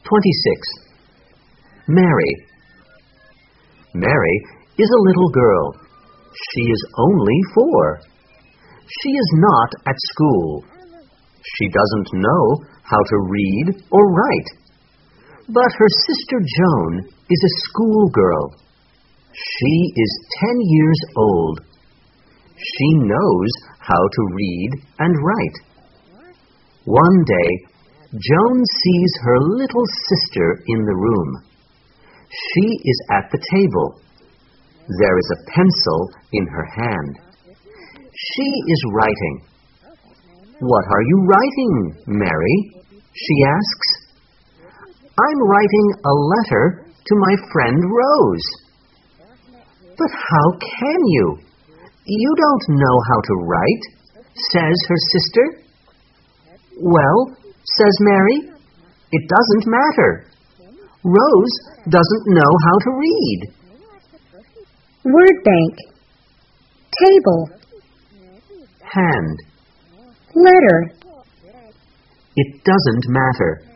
26. Mary. Mary is a little girl. She is only 4. She is not at school. She doesn't know how to read or write. But her sister Joan is a schoolgirl. She is 10 years old. She knows how to read and write. One day, Joan sees her little sister in the room. She is at the table. There is a pencil in her hand. She is writing. "What are you writing, Mary?" she asks. "I'm writing a letter to my friend Rose." "But how can you? You don't know how to write," says her sister. "Well," says Mary, "it doesn't matter. Rose doesn't know how to read." Word bank. Table. Hand. Letter. It doesn't matter.